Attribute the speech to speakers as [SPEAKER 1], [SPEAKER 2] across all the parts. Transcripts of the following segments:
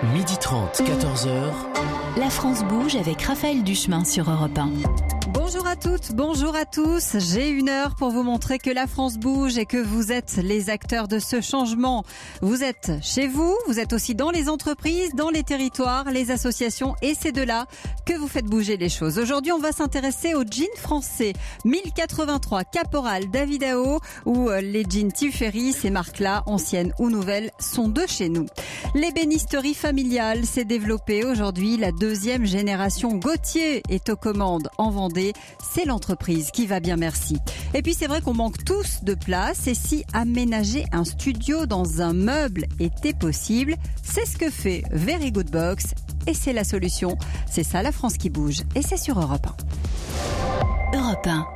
[SPEAKER 1] 12h30, 14h.
[SPEAKER 2] La France bouge avec Raphaël Duchemin sur Europe 1.
[SPEAKER 3] Bonjour à toutes, bonjour à tous. J'ai 1 heure pour vous montrer que la France bouge et que vous êtes les acteurs de ce changement. Vous êtes chez vous, vous êtes aussi dans les entreprises, dans les territoires, les associations et c'est de là que vous faites bouger les choses. Aujourd'hui, on va s'intéresser aux jeans français. 1083, Caporal, Davidao ou les jeans Tiferi, ces marques-là, anciennes ou nouvelles, sont de chez nous. L'ébénisterie familiale s'est développée aujourd'hui. La deuxième génération Gauthier est aux commandes en Vendée. C'est l'entreprise qui va bien, merci. Et puis c'est vrai qu'on manque tous de place et si aménager un studio dans un meuble était possible, c'est ce que fait Very Good Box et c'est la solution. C'est ça la France qui bouge et c'est sur Europe 1. Europe 1.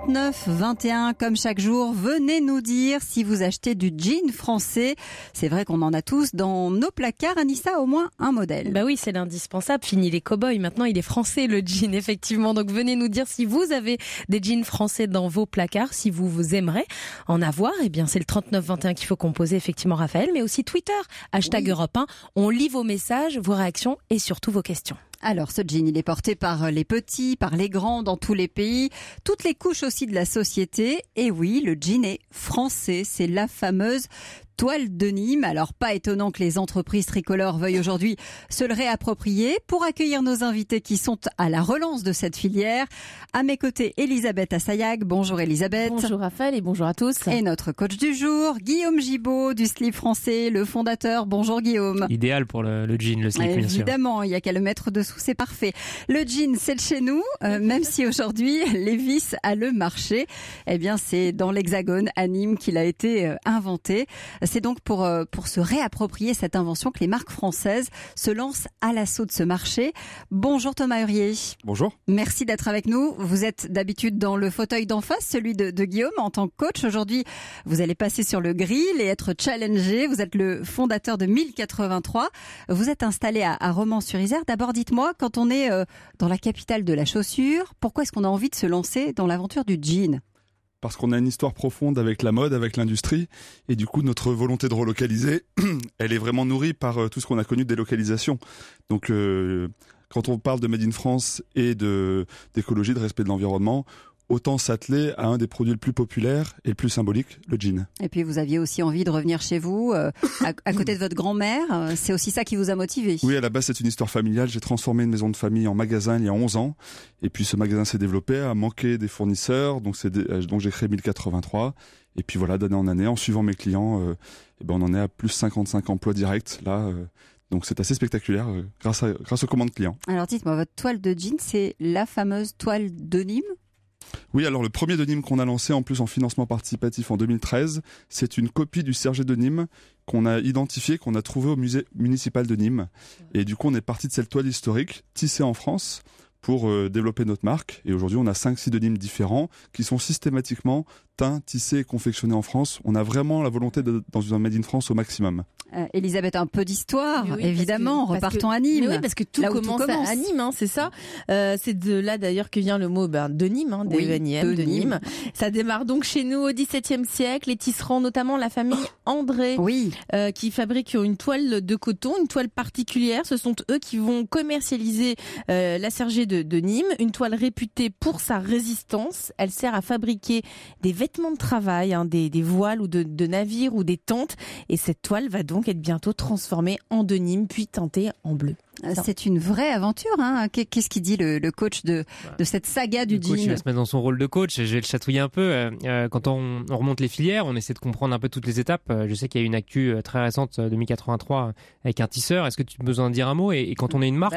[SPEAKER 3] 39-21, comme chaque jour, venez nous dire si vous achetez du jean français. C'est vrai qu'on en a tous dans nos placards. Anissa a au moins un modèle.
[SPEAKER 4] Bah oui, c'est l'indispensable. Fini les cow-boys. Maintenant, il est français, le jean, effectivement. Donc, venez nous dire si vous avez des jeans français dans vos placards, si vous aimeriez en avoir. Eh bien, c'est le 39-21 qu'il faut composer, effectivement, Raphaël, mais aussi Twitter. Hashtag
[SPEAKER 3] Oui.
[SPEAKER 4] Europe 1. On lit vos messages, vos réactions et surtout vos questions.
[SPEAKER 3] Alors, ce jean, il est porté par les petits, par les grands dans tous les pays, toutes les couches aussi de la société. Et oui, le jean est français. C'est la fameuse toile de Nîmes. Alors, pas étonnant que les entreprises tricolores veuillent aujourd'hui se le réapproprier. Pour accueillir nos invités qui sont à la relance de cette filière, à mes côtés, Elisabeth Assayag. Bonjour Elisabeth.
[SPEAKER 4] Bonjour Raphaël et bonjour à tous.
[SPEAKER 3] Et notre coach du jour, Guillaume Gibaud du slip français, le fondateur. Bonjour Guillaume.
[SPEAKER 5] Idéal pour le jean, le slip, bien sûr.
[SPEAKER 3] Évidemment, il n'y a qu'à le mettre dessous, c'est parfait. Le jean, c'est de chez nous, même si aujourd'hui, Levi's a le marché. Eh bien, c'est dans l'Hexagone, à Nîmes, qu'il a été inventé. C'est donc pour se réapproprier cette invention que les marques françaises se lancent à l'assaut de ce marché. Bonjour Thomas Hurier.
[SPEAKER 6] Bonjour.
[SPEAKER 3] Merci d'être avec nous. Vous êtes d'habitude dans le fauteuil d'en face, celui de Guillaume en tant que coach. Aujourd'hui, vous allez passer sur le grill et être challengé. Vous êtes le fondateur de 1083. Vous êtes installé à Romans-sur-Isère. D'abord, dites-moi, quand on est dans la capitale de la chaussure, pourquoi est-ce qu'on a envie de se lancer dans l'aventure du jean ?
[SPEAKER 6] Parce qu'on a une histoire profonde avec la mode, avec l'industrie, et du coup notre volonté de relocaliser, elle est vraiment nourrie par tout ce qu'on a connu de délocalisation. Donc quand on parle de Made in France et d'écologie, de respect de l'environnement, autant s'atteler à un des produits le plus populaires et le plus symbolique, le jean.
[SPEAKER 3] Et puis vous aviez aussi envie de revenir chez vous, à côté de votre grand-mère. C'est aussi ça qui vous a motivé.
[SPEAKER 6] Oui, à la base c'est une histoire familiale. J'ai transformé une maison de famille en magasin il y a 11 ans. Et puis ce magasin s'est développé, a manqué des fournisseurs. Donc j'ai créé 1083. Et puis voilà, d'année en année, en suivant mes clients, on en est à plus 55 emplois directs là. Donc c'est assez spectaculaire grâce aux commandes clients.
[SPEAKER 3] Alors dites-moi, votre toile de jean, c'est la fameuse toile de Nîmes ?
[SPEAKER 6] Oui, alors le premier de Nîmes qu'on a lancé en plus en financement participatif en 2013, c'est une copie du Serget de Nîmes qu'on a identifié, qu'on a trouvé au musée municipal de Nîmes. Et du coup, on est parti de cette toile historique tissée en France pour développer notre marque. Et aujourd'hui, on a 5-6 de Nîmes différents qui sont systématiquement teints, tissés et confectionnés en France. On a vraiment la volonté d'être dans un Made in France au maximum.
[SPEAKER 3] Elisabeth, un peu d'histoire,
[SPEAKER 4] Oui,
[SPEAKER 3] évidemment. Repartons à Nîmes.
[SPEAKER 4] Mais oui, parce que tout commence à Nîmes, c'est ça. C'est de là d'ailleurs que vient le mot de Nîmes, de Nîmes. Ça démarre donc chez nous au XVIIe siècle. Les tisserands, notamment la famille André, qui fabrique une toile de coton, une toile particulière. Ce sont eux qui vont commercialiser la Serget de Nîmes, une toile réputée pour sa résistance. Elle sert à fabriquer des vêtements de travail, des voiles ou de navires ou des tentes. Et cette toile va donc être bientôt transformée en denim puis teintée en bleu.
[SPEAKER 3] C'est une vraie aventure, hein. Qu'est-ce qu'il dit le coach de cette saga du jean ?
[SPEAKER 5] Le coach, il va se mettre dans son rôle de coach. Je vais le chatouiller un peu. Quand on remonte les filières, on essaie de comprendre un peu toutes les étapes. Je sais qu'il y a une actu très récente de 1083 avec un tisseur. Est-ce que tu as besoin de dire un mot ? Et quand on est une marque,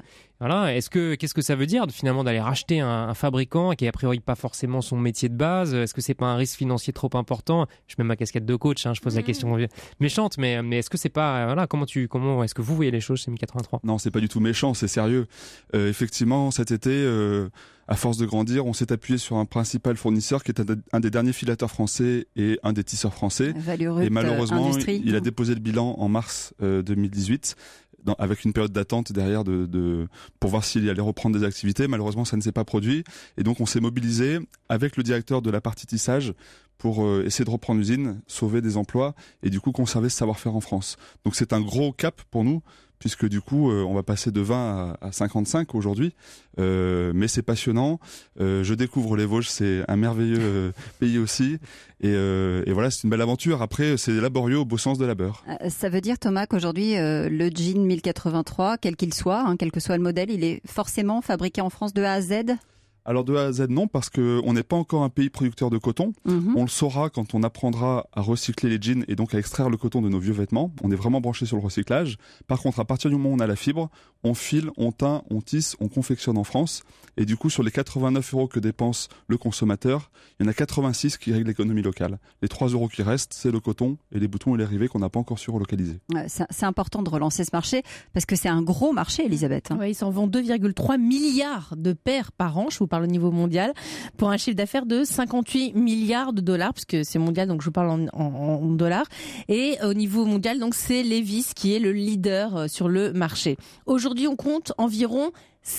[SPEAKER 5] qu'est-ce que ça veut dire finalement d'aller racheter un fabricant qui est a priori pas forcément son métier de base ? Est-ce que c'est pas un risque financier trop important ? Je mets ma casquette de coach, je pose la question méchante, mais est-ce que c'est pas comment est-ce que vous voyez les choses chez 1083 ?
[SPEAKER 6] Non, c'est pas du tout méchant, c'est sérieux. Effectivement, cet été, à force de grandir, on s'est appuyé sur un principal fournisseur qui est un des derniers filateurs français et un des tisseurs français.
[SPEAKER 3] Valurut,
[SPEAKER 6] et malheureusement,
[SPEAKER 3] Industrie.
[SPEAKER 6] il a déposé le bilan en mars 2018. Avec une période d'attente derrière pour voir s'il allait reprendre des activités. Malheureusement, ça ne s'est pas produit. Et donc, on s'est mobilisé avec le directeur de la partie tissage pour essayer de reprendre l'usine, sauver des emplois et du coup conserver ce savoir-faire en France. Donc, c'est un gros cap pour nous puisque du coup, on va passer de 20 à 55 aujourd'hui. Mais c'est passionnant. Je découvre les Vosges, c'est un merveilleux pays aussi. Et voilà, c'est une belle aventure. Après, c'est laborieux au beau sens de labeur.
[SPEAKER 3] Ça veut dire, Thomas, qu'aujourd'hui, le jean 1083, quel qu'il soit, quel que soit le modèle, il est forcément fabriqué en France de A à Z ?
[SPEAKER 6] Alors de A à Z, non, parce qu'on n'est pas encore un pays producteur de coton. On le saura quand on apprendra à recycler les jeans et donc à extraire le coton de nos vieux vêtements. On est vraiment branché sur le recyclage. Par contre, à partir du moment où on a la fibre, on file, on teint, on tisse, on confectionne en France. Et du coup, sur les 89 € que dépense le consommateur, il y en a 86 qui règlent l'économie locale. Les 3 € qui restent, c'est le coton et les boutons et les rivets qu'on n'a pas encore su relocaliser.
[SPEAKER 3] C'est important de relancer ce marché parce que c'est un gros marché, Elisabeth.
[SPEAKER 4] Oui, ils s'en vendent 2,3 milliards de paires par an, je vous parle au niveau mondial, pour un chiffre d'affaires de 58 milliards de dollars, puisque c'est mondial, donc je vous parle en dollars. Et au niveau mondial, donc c'est Levi's qui est le leader sur le marché. Aujourd'hui, on compte environ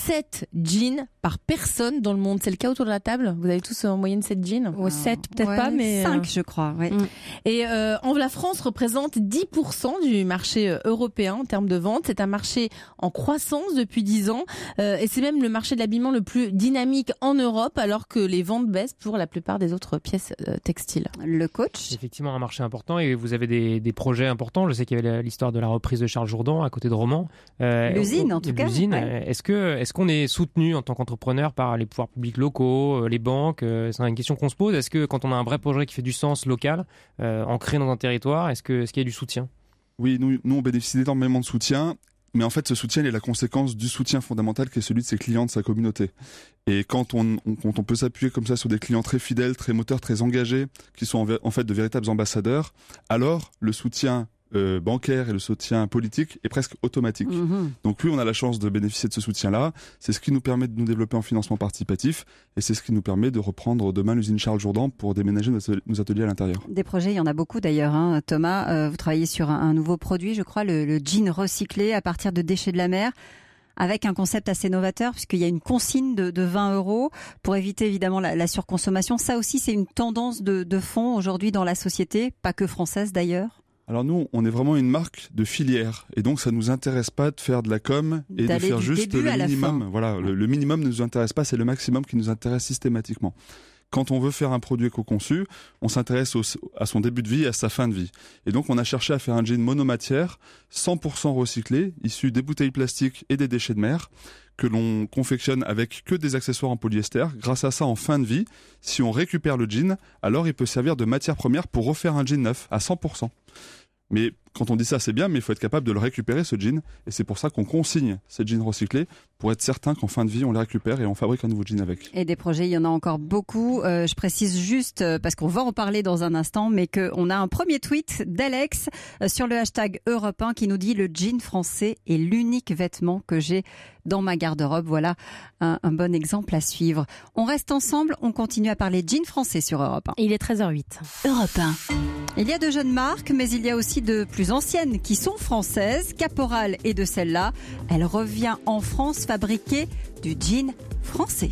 [SPEAKER 4] 7 jeans par personne dans le monde. C'est le cas autour de la table? Vous avez tous en moyenne 7 jeans? 7 peut-être pas, mais
[SPEAKER 3] 5 je crois. Ouais.
[SPEAKER 4] Et la France représente 10% du marché européen en termes de vente. C'est un marché en croissance depuis 10 ans et c'est même le marché de l'habillement le plus dynamique en Europe, alors que les ventes baissent pour la plupart des autres pièces textiles.
[SPEAKER 3] Le coach?
[SPEAKER 5] C'est effectivement un marché important et vous avez des projets importants. Je sais qu'il y avait l'histoire de la reprise de Charles Jourdan à côté de Romans.
[SPEAKER 3] L'usine en tout cas.
[SPEAKER 5] L'usine. Ouais. Est-ce qu'on est soutenu en tant qu'entrepreneur par les pouvoirs publics locaux, les banques? C'est une question qu'on se pose. Est-ce que quand on a un vrai projet qui fait du sens local, ancré dans un territoire, est-ce qu'il y a du soutien? Oui,
[SPEAKER 6] nous on bénéficie d'énormément de soutien. Mais en fait, ce soutien est la conséquence du soutien fondamental qui est celui de ses clients, de sa communauté. Et quand on peut s'appuyer comme ça sur des clients très fidèles, très moteurs, très engagés, qui sont en fait de véritables ambassadeurs, alors le soutien bancaire et le soutien politique est presque automatique. Donc oui, on a la chance de bénéficier de ce soutien-là. C'est ce qui nous permet de nous développer en financement participatif et c'est ce qui nous permet de reprendre demain l'usine Charles Jourdan pour déménager nos ateliers à l'intérieur.
[SPEAKER 3] Des projets, il y en a beaucoup d'ailleurs. Thomas, vous travaillez sur un nouveau produit, je crois, le jean recyclé à partir de déchets de la mer, avec un concept assez novateur puisqu'il y a une consigne de 20 € pour éviter évidemment la surconsommation. Ça aussi, c'est une tendance de fond aujourd'hui dans la société, pas que française d'ailleurs.
[SPEAKER 6] Alors nous, on est vraiment une marque de filière et donc ça nous intéresse pas de faire de la com et de faire juste le minimum. Voilà, le minimum ne nous intéresse pas, c'est le maximum qui nous intéresse systématiquement. Quand on veut faire un produit éco-conçu, on s'intéresse à son début de vie et à sa fin de vie. Et donc on a cherché à faire un jean monomatière, 100% recyclé, issu des bouteilles plastiques et des déchets de mer, que l'on confectionne avec que des accessoires en polyester. Grâce à ça, en fin de vie, si on récupère le jean, alors il peut servir de matière première pour refaire un jean neuf à 100%. Mais quand on dit ça, c'est bien, mais il faut être capable de le récupérer, ce jean. Et c'est pour ça qu'on consigne ces jeans recyclés, pour être certain qu'en fin de vie, on les récupère et on fabrique un nouveau jean avec.
[SPEAKER 3] Et des projets, il y en a encore beaucoup. Je précise juste, parce qu'on va en parler dans un instant, mais qu'on a un premier tweet d'Alex sur le hashtag Europe 1 qui nous dit « Le jean français est l'unique vêtement que j'ai dans ma garde-robe ». Voilà un bon exemple à suivre. On reste ensemble, on continue à parler jean français sur Europe 1.
[SPEAKER 4] Il est 13h08.
[SPEAKER 2] Europe 1.
[SPEAKER 3] Il y a de jeunes marques, mais il y a aussi de plus anciennes qui sont françaises. Caporal est de celle-là. Elle revient en France fabriquer du jean français.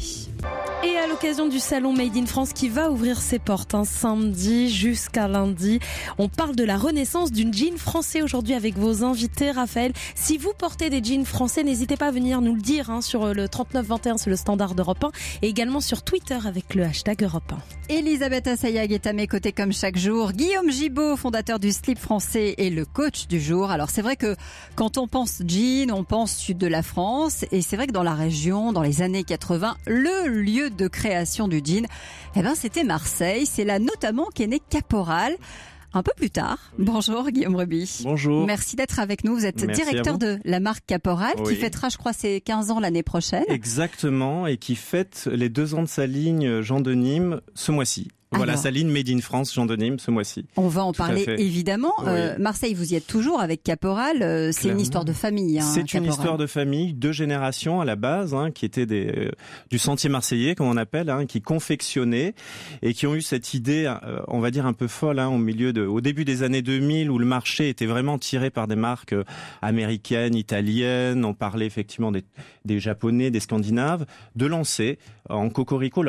[SPEAKER 7] Et à l'occasion du salon Made in France qui va ouvrir ses portes samedi jusqu'à lundi, on parle de la renaissance du jean français aujourd'hui avec vos invités. Raphaël, si vous portez des jeans français, n'hésitez pas à venir nous le dire sur le 3921, c'est le standard d'Europe 1, et également sur Twitter avec le hashtag Europe 1.
[SPEAKER 3] Elisabeth Assayag est à mes côtés comme chaque jour. Guillaume Gibaud, fondateur du Slip français et le coach du jour. Alors c'est vrai que quand on pense jean, on pense sud de la France, et c'est vrai que dans la région, dans les années 80, le lieu de création du jean, c'était Marseille. C'est là notamment qu'est né Caporal. Un peu plus tard. Oui. Bonjour Guillaume Ruby.
[SPEAKER 8] Bonjour.
[SPEAKER 3] Merci d'être avec nous. Vous êtes directeur de la marque Caporal qui fêtera, je crois, ses 15 ans l'année prochaine.
[SPEAKER 8] Exactement, et qui fête les 2 ans de sa ligne Jean de Nîmes ce mois-ci. Voilà, sa ligne Made in France, Jean de Nîmes, ce mois-ci.
[SPEAKER 3] On va en parler évidemment. Marseille, vous y êtes toujours avec Caporal. C'est une histoire de famille.
[SPEAKER 8] C'est
[SPEAKER 3] Caporal.
[SPEAKER 8] Une histoire de famille, 2 générations à la base, qui étaient du sentier marseillais, comme on appelle, qui confectionnaient et qui ont eu cette idée, on va dire un peu folle, au début des années 2000, où le marché était vraiment tiré par des marques américaines, italiennes. On parlait effectivement des Japonais, des Scandinaves, de lancer en cocorico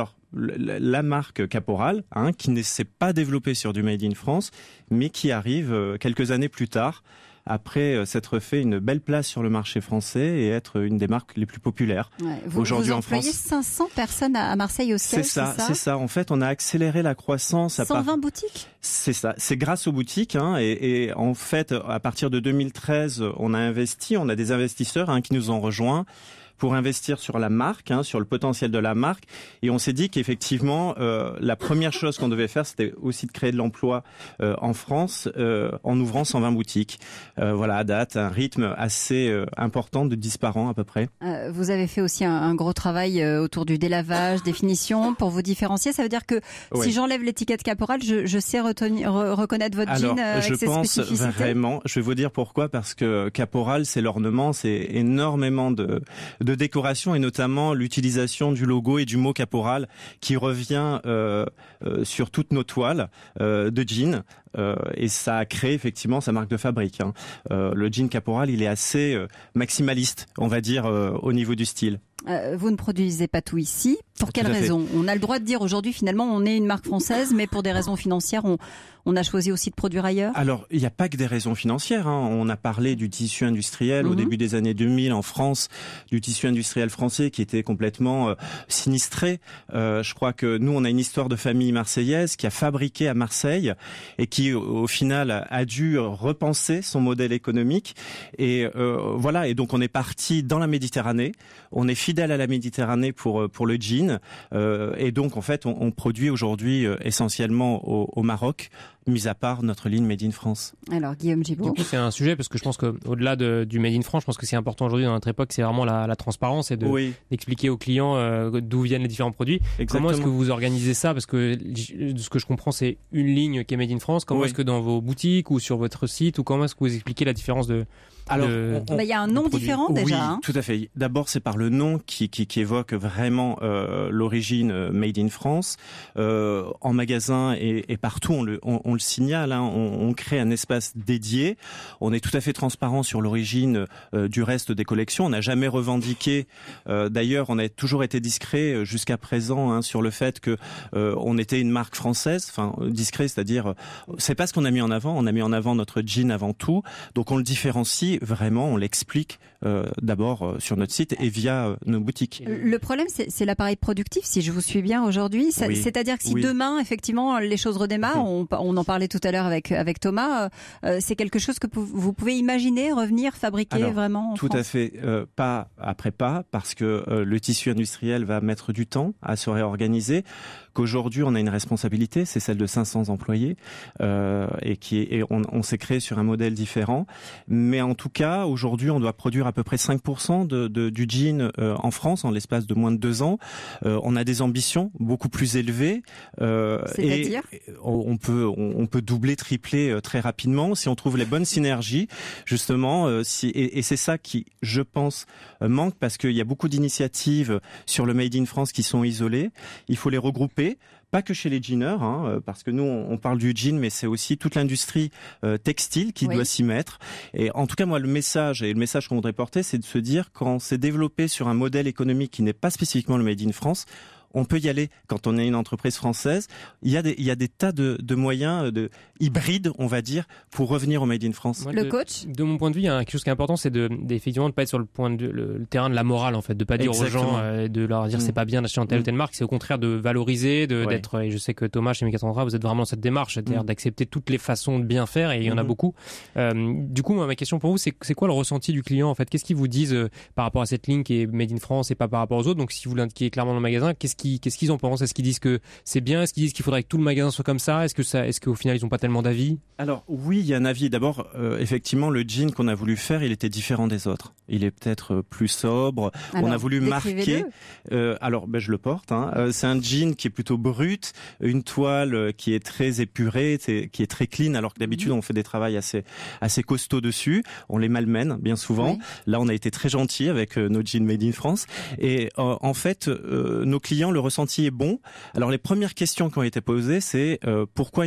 [SPEAKER 8] la marque Caporal, qui ne s'est pas développée sur du Made in France, mais qui arrive quelques années plus tard après s'être fait une belle place sur le marché français et être une des marques les plus populaires aujourd'hui en France.
[SPEAKER 3] Vous employez 500 personnes à Marseille au siège,
[SPEAKER 8] c'est ça. En fait, on a accéléré la croissance.
[SPEAKER 3] 120 boutiques ?
[SPEAKER 8] C'est ça. C'est grâce aux boutiques. Et en fait, à partir de 2013, on a des investisseurs qui nous ont rejoints pour investir sur la marque, sur le potentiel de la marque. Et on s'est dit qu'effectivement, la première chose qu'on devait faire, c'était aussi de créer de l'emploi en France en ouvrant 120 boutiques. Voilà, à date, un rythme assez important de 10 par an à peu près.
[SPEAKER 3] Vous avez fait aussi un gros travail autour du délavage, des finitions, pour vous différencier. Ça veut dire que si j'enlève l'étiquette Caporal, je sais reconnaître votre jean avec ses spécificités.
[SPEAKER 8] Je pense vraiment, je vais vous dire pourquoi, parce que Caporal, c'est l'ornement, c'est énormément de décoration et notamment l'utilisation du logo et du mot Caporal qui revient sur toutes nos toiles de jeans. Et ça a créé effectivement sa marque de fabrique. Le jean Caporal, il est assez maximaliste, on va dire, au niveau du style.
[SPEAKER 3] Vous ne produisez pas tout ici. Pour quelle raison ? On a le droit de dire aujourd'hui, finalement, on est une marque française, mais pour des raisons financières, on a choisi aussi de produire ailleurs ?
[SPEAKER 8] Alors, il n'y a pas que des raisons financières. On a parlé du tissu industriel au début des années 2000 en France, du tissu industriel français qui était complètement sinistré. Je crois que nous, on a une histoire de famille marseillaise qui a fabriqué à Marseille et qui, au final, a dû repenser son modèle économique. Et voilà. Et donc, on est parti dans la Méditerranée. On est fidèle à la Méditerranée pour le jean. Et donc, en fait, on produit aujourd'hui essentiellement au Maroc, mis à part notre ligne Made in France.
[SPEAKER 3] Alors, Guillaume Gibault.
[SPEAKER 5] Du coup, c'est un sujet, parce que je pense qu'au-delà du Made in France, je pense que c'est important aujourd'hui dans notre époque, c'est vraiment la transparence et d'expliquer aux clients d'où viennent les différents produits.
[SPEAKER 8] Exactement.
[SPEAKER 5] Comment est-ce que vous organisez ça ? Parce que de ce que je comprends, c'est une ligne qui est Made in France. Comment est-ce que dans vos boutiques ou sur votre site, ou comment est-ce que vous expliquez la différence de...
[SPEAKER 3] Alors, il y a un nom différent déjà.
[SPEAKER 8] Oui, tout à fait. D'abord, c'est par le nom qui évoque vraiment l'origine Made in France. En magasin et partout, on le signale. On crée un espace dédié. On est tout à fait transparent sur l'origine du reste des collections. On n'a jamais revendiqué. D'ailleurs, on a toujours été discret jusqu'à présent sur le fait que on était une marque française. Enfin, discret, c'est-à-dire, c'est pas ce qu'on a mis en avant. On a mis en avant notre jean avant tout. Donc, on le différencie. Vraiment, on l'explique d'abord sur notre site et via nos boutiques.
[SPEAKER 3] Le problème, c'est l'appareil productif, si je vous suis bien aujourd'hui.
[SPEAKER 8] Oui.
[SPEAKER 3] C'est-à-dire que si demain, effectivement, les choses redémarrent, on en parlait tout à l'heure avec Thomas, c'est quelque chose que vous pouvez imaginer revenir fabriquer vraiment en France ?
[SPEAKER 8] Tout à fait. Pas après pas, parce que le tissu industriel va mettre du temps à se réorganiser. Qu'aujourd'hui, on a une responsabilité, c'est celle de 500 employés, et on s'est créé sur un modèle différent. Mais en tout cas, aujourd'hui, on doit produire à peu près 5% du jean en France en l'espace de moins de 2 ans. On a des ambitions beaucoup plus élevées.
[SPEAKER 3] C'est-à-dire ?
[SPEAKER 8] On peut doubler, tripler très rapidement si on trouve les bonnes synergies, justement. Et c'est ça qui, je pense, manque, parce qu'il y a beaucoup d'initiatives sur le Made in France qui sont isolées. Il faut les regrouper. Pas que chez les jeaners, parce que nous, on parle du jean, mais c'est aussi toute l'industrie textile qui doit s'y mettre. Et en tout cas, moi, le message qu'on voudrait porter, c'est de se dire, quand c'est développé sur un modèle économique qui n'est pas spécifiquement le Made in France, on peut y aller quand on est une entreprise française. Il y a des tas de moyens hybrides, on va dire, pour revenir au Made in France.
[SPEAKER 3] Le coach ?
[SPEAKER 5] De mon point de vue, il y a quelque chose qui est important, c'est effectivement de pas être sur le terrain de la morale, en fait, de pas dire aux gens, de leur dire c'est pas bien d'acheter en telle ou telle marque. C'est au contraire de valoriser, d'être. Et je sais que Thomas chez Mécatronica, vous êtes vraiment dans cette démarche, c'est-à-dire d'accepter toutes les façons de bien faire, et il y en a beaucoup. Du coup, ma question pour vous, c'est quoi le ressenti du client, en fait ? Qu'est-ce qu'ils vous disent par rapport à cette ligne qui est Made in France et pas par rapport aux autres ? Donc, si vous l'indiquez clairement dans le magasin, qu'est-ce qu'ils en pensent ? Est-ce qu'ils disent que c'est bien ? Est-ce qu'ils disent qu'il faudrait que tout le magasin soit comme ça ? Est-ce qu'au final ils n'ont pas tellement d'avis ?
[SPEAKER 8] Alors oui, il y a un avis. D'abord, effectivement, le jean qu'on a voulu faire, il était différent des autres. Il est peut-être plus sobre. Alors, on a voulu marquer. Alors, je le porte. C'est un jean qui est plutôt brut, une toile qui est très épurée, qui est très clean. Alors que d'habitude, on fait des travails assez costauds dessus. On les malmène bien souvent. Oui. Là, on a été très gentil avec nos jeans Made in France. Et en fait, nos clients le ressenti est bon. Alors les premières questions qui ont été posées, c'est pourquoi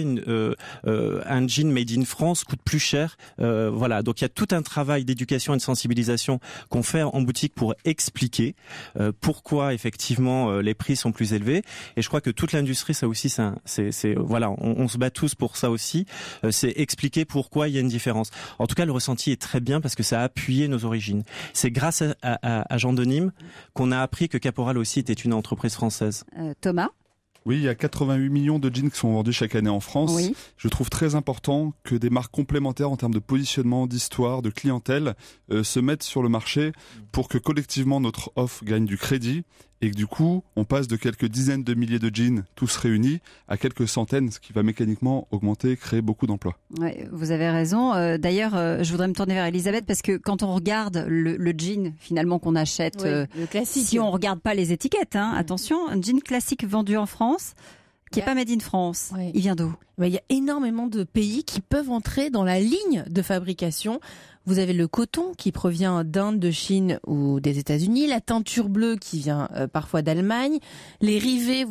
[SPEAKER 8] un jean made in France coûte plus cher. Voilà, donc il y a tout un travail d'éducation et de sensibilisation qu'on fait en boutique pour expliquer pourquoi effectivement les prix sont plus élevés. Et je crois que toute l'industrie, ça aussi, c'est voilà, on se bat tous pour ça aussi. C'est expliquer pourquoi il y a une différence. En tout cas, le ressenti est très bien parce que ça a appuyé nos origines. C'est grâce à Jean de Nîmes qu'on a appris que Caporal aussi était une entreprise française.
[SPEAKER 3] Thomas ?
[SPEAKER 6] Oui, il y a 88 millions de jeans qui sont vendus chaque année en France.
[SPEAKER 3] Oui.
[SPEAKER 6] Je trouve très important que des marques complémentaires en termes de positionnement, d'histoire, de clientèle se mettent sur le marché pour que collectivement notre offre gagne du crédit et que du coup on passe de quelques dizaines de milliers de jeans tous réunis à quelques centaines, ce qui va mécaniquement augmenter, créer beaucoup d'emplois.
[SPEAKER 3] Ouais, vous avez raison. D'ailleurs, je voudrais me tourner vers Elisabeth parce que quand on regarde le jean finalement qu'on achète,
[SPEAKER 4] le classique.
[SPEAKER 3] Si on regarde pas les étiquettes, attention, un jean classique vendu en France qui est pas made in France, il vient d'où ?
[SPEAKER 4] Il y a énormément de pays qui peuvent entrer dans la ligne de fabrication. Vous avez le coton qui provient d'Inde, de Chine ou des États-Unis, la teinture bleue qui vient parfois d'Allemagne, les rivets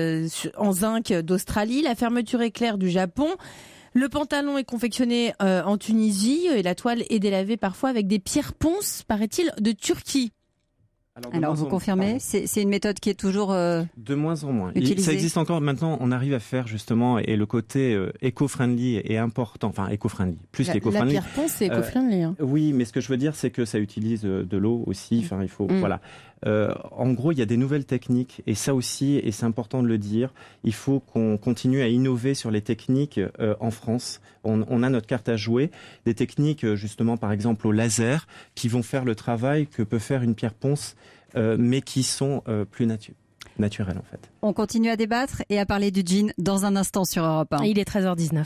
[SPEAKER 4] en zinc d'Australie, la fermeture éclair du Japon. Le pantalon est confectionné en Tunisie et la toile est délavée parfois avec des pierres ponces, paraît-il, de Turquie.
[SPEAKER 3] Alors vous confirmez, c'est une méthode qui est toujours
[SPEAKER 8] de moins en moins
[SPEAKER 3] utilisée.
[SPEAKER 8] Ça existe encore maintenant, on arrive à faire justement, et le côté éco-friendly est important, enfin éco-friendly, plus qu'éco-friendly.
[SPEAKER 4] La pierre ponce c'est éco-friendly.
[SPEAKER 8] Oui, mais ce que je veux dire c'est que ça utilise de l'eau aussi, enfin il faut, voilà. En gros, il y a des nouvelles techniques et ça aussi, et c'est important de le dire, il faut qu'on continue à innover sur les techniques en France. On a notre carte à jouer, des techniques justement par exemple au laser qui vont faire le travail que peut faire une pierre ponce, mais qui sont plus naturelles en fait.
[SPEAKER 3] On continue à débattre et à parler du jean dans un instant sur Europe 1.
[SPEAKER 7] Il est 13h19.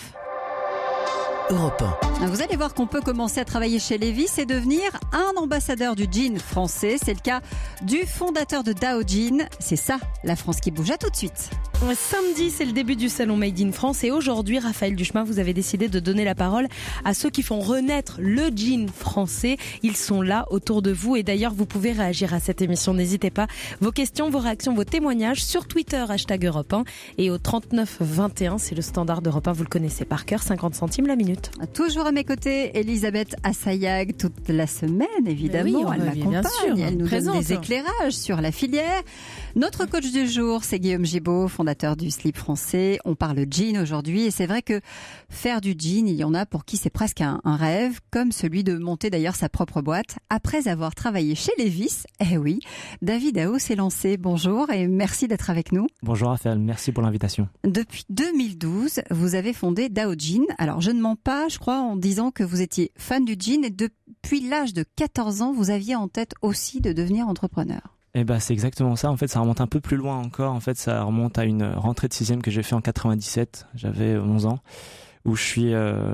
[SPEAKER 1] Europe 1.
[SPEAKER 3] Vous allez voir qu'on peut commencer à travailler chez Levi's et devenir un ambassadeur du jean français. C'est le cas du fondateur de Dao Jean. C'est ça, la France qui bouge. À tout de suite.
[SPEAKER 7] Samedi, c'est le début du salon Made in France et aujourd'hui, Raphaël Duchemin, vous avez décidé de donner la parole à ceux qui font renaître le jean français. Ils sont là autour de vous et d'ailleurs, vous pouvez réagir à cette émission. N'hésitez pas. Vos questions, vos réactions, vos témoignages sur Twitter, #Europe 1 et au 39 21. C'est le standard d'Europe 1. Vous le connaissez par cœur, 50 centimes la minute.
[SPEAKER 3] Toujours à mes côtés, Elisabeth Assayag, toute la semaine, évidemment.
[SPEAKER 4] Oui,
[SPEAKER 3] elle m'accompagne, elle nous donne des éclairages sur la filière. Notre coach du jour, c'est Guillaume Gibaud, fondateur du slip français. On parle jean aujourd'hui et c'est vrai que faire du jean, il y en a pour qui c'est presque un rêve, comme celui de monter d'ailleurs sa propre boîte. Après avoir travaillé chez Levi's, oui, David Ao s'est lancé. Bonjour et merci d'être avec nous.
[SPEAKER 9] Bonjour Raphaël, merci pour l'invitation.
[SPEAKER 3] Depuis 2012, vous avez fondé Dao Jean. Alors je ne mens pas, je crois, en disant que vous étiez fan du jean et depuis l'âge de 14 ans, vous aviez en tête aussi de devenir entrepreneur.
[SPEAKER 9] Eh ben, c'est exactement ça. En fait, ça remonte un peu plus loin encore. En fait, ça remonte à une rentrée de 6e que j'ai fait en 97. J'avais 11 ans. Où je suis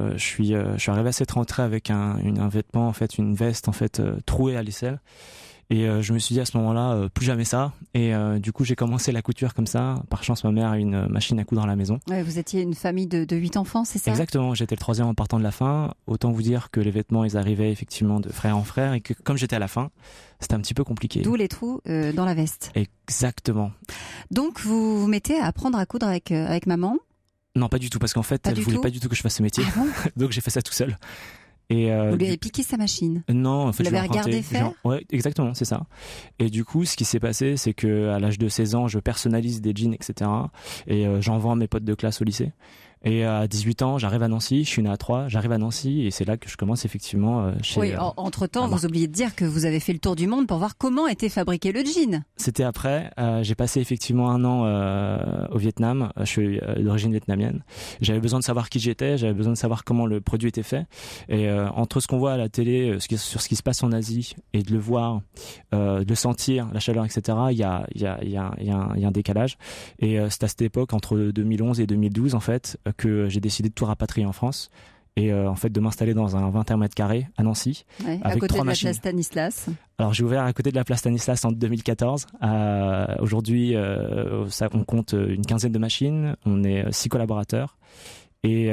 [SPEAKER 9] arrivé à cette rentrée avec un vêtement, en fait, une veste, en fait, trouée à l'aisselle. Et je me suis dit à ce moment-là, plus jamais ça. Et du coup, j'ai commencé la couture comme ça. Par chance, ma mère a une machine à coudre à la maison.
[SPEAKER 3] Ouais, vous étiez une famille de 8 enfants, c'est ça ?
[SPEAKER 9] Exactement, j'étais le 3e en partant de la fin. Autant vous dire que les vêtements, ils arrivaient effectivement de frère en frère. Et que comme j'étais à la fin, c'était un petit peu compliqué.
[SPEAKER 3] D'où les trous dans la veste.
[SPEAKER 9] Exactement.
[SPEAKER 3] Donc, vous vous mettez à apprendre à coudre avec maman ?
[SPEAKER 9] Non, pas du tout, parce qu'en fait, elle voulait pas du tout que je fasse ce métier.
[SPEAKER 3] Ah bon ?
[SPEAKER 9] Donc j'ai fait ça tout seul. Et
[SPEAKER 3] vous lui avez piqué sa machine ?
[SPEAKER 9] Non, en fait,
[SPEAKER 3] vous l'avez regardé faire ?
[SPEAKER 9] Ouais, exactement, c'est ça. Et du coup, ce qui s'est passé, c'est que à l'âge de 16 ans, je personnalise des jeans, etc. Et j'en vends à mes potes de classe au lycée. Et à 18 ans, j'arrive à Nancy, je suis né à Troyes, j'arrive à Nancy et c'est là que je commence effectivement chez...
[SPEAKER 3] Oui, entre-temps, vous oubliez de dire que vous avez fait le tour du monde pour voir comment était fabriqué le jean.
[SPEAKER 9] C'était après, j'ai passé effectivement 1 an au Vietnam, je suis d'origine vietnamienne. J'avais besoin de savoir qui j'étais, j'avais besoin de savoir comment le produit était fait. Et entre ce qu'on voit à la télé, sur ce qui se passe en Asie et de le voir, de le sentir, la chaleur, etc., il y a un décalage. Et c'est à cette époque, entre 2011 et 2012 en fait, que j'ai décidé de tout rapatrier en France et en fait de m'installer dans un 21 mètres carrés à Nancy,
[SPEAKER 3] ouais,
[SPEAKER 9] avec
[SPEAKER 3] à côté
[SPEAKER 9] 3
[SPEAKER 3] de
[SPEAKER 9] machines.
[SPEAKER 3] La place Stanislas.
[SPEAKER 9] Alors j'ai ouvert à côté de la place Stanislas en 2014. Aujourd'hui, on compte une 15aine de machines, on est 6 collaborateurs et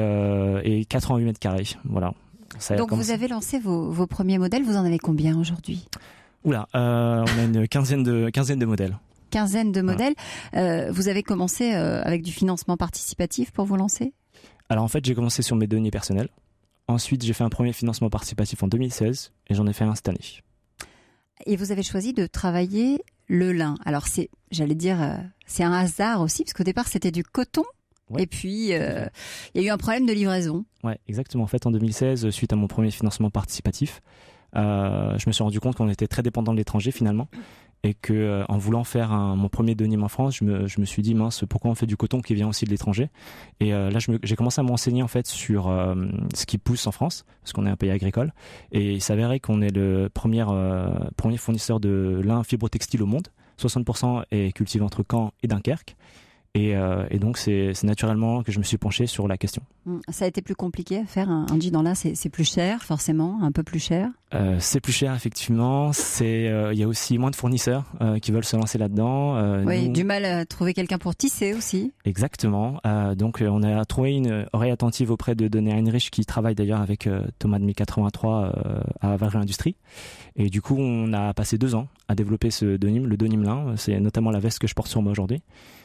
[SPEAKER 9] 88 mètres carrés. Voilà.
[SPEAKER 3] Donc vous avez lancé vos premiers modèles, vous en avez combien aujourd'hui ?
[SPEAKER 9] Oula, on a une quinzaine de modèles.
[SPEAKER 3] quinzaine de modèles. Vous avez commencé avec du financement participatif pour vous lancer ?
[SPEAKER 9] Alors en fait, j'ai commencé sur mes deniers personnels. Ensuite, j'ai fait un premier financement participatif en 2016 et j'en ai fait un cette année.
[SPEAKER 3] Et vous avez choisi de travailler le lin. Alors c'est un hasard aussi, parce qu'au départ c'était du coton. Ouais. Et puis il y a eu un problème de livraison. Ouais,
[SPEAKER 9] exactement. En fait, en 2016, suite à mon premier financement participatif, je me suis rendu compte qu'on était très dépendant de l'étranger finalement. Et que en voulant faire mon premier denim en France, je me suis dit mince, pourquoi on fait du coton qui vient aussi de l'étranger ? Et là j'ai commencé à me renseigner en fait sur ce qui pousse en France, parce qu'on est un pays agricole, et il s'avérait qu'on est le premier fournisseur de lin fibrotextile au monde. 60% est cultivé entre Caen et Dunkerque. Et donc c'est naturellement que je me suis penché sur la question.
[SPEAKER 3] Ça a été plus compliqué à faire un jean en lin, c'est plus cher forcément, un peu plus cher.
[SPEAKER 9] C'est plus cher effectivement. Il y a aussi moins de fournisseurs qui veulent se lancer là-dedans.
[SPEAKER 3] Oui, du mal à trouver quelqu'un pour tisser aussi.
[SPEAKER 9] Exactement. Donc on a trouvé une oreille attentive auprès de Denis Heinrich qui travaille d'ailleurs avec Thomas de 1083 à Valry Industrie. Et du coup on a passé 2 ans à développer le denim lin. C'est notamment la veste que je porte sur moi aujourd'hui.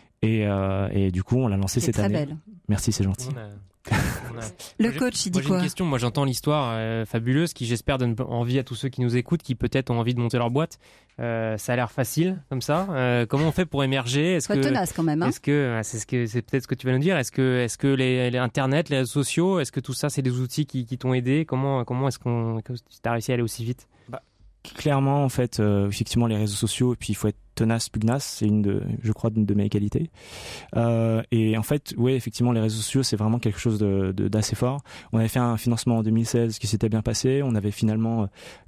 [SPEAKER 9] Et du coup, on l'a lancé cette année.
[SPEAKER 3] C'est très belle.
[SPEAKER 9] Merci, c'est gentil.
[SPEAKER 3] Le coach, il dit quoi ?
[SPEAKER 5] J'ai une question. Moi, j'entends l'histoire fabuleuse qui, j'espère, donne envie à tous ceux qui nous écoutent, qui peut-être ont envie de monter leur boîte. Ça a l'air facile, comme ça. Comment on fait pour émerger ?
[SPEAKER 3] Faut être tenace quand même. Hein.
[SPEAKER 5] C'est peut-être ce que tu vas nous dire. Est-ce que les Internet, les réseaux sociaux, est-ce que tout ça, c'est des outils qui t'ont aidé ? Comment est-ce que tu as réussi à aller aussi vite ?
[SPEAKER 9] Clairement, en fait, effectivement, les réseaux sociaux, et puis il faut être tenace, pugnace, c'est je crois, une de mes qualités. Et en fait, oui, effectivement, les réseaux sociaux, c'est vraiment quelque chose d'assez fort. On avait fait un financement en 2016 qui s'était bien passé. On avait finalement,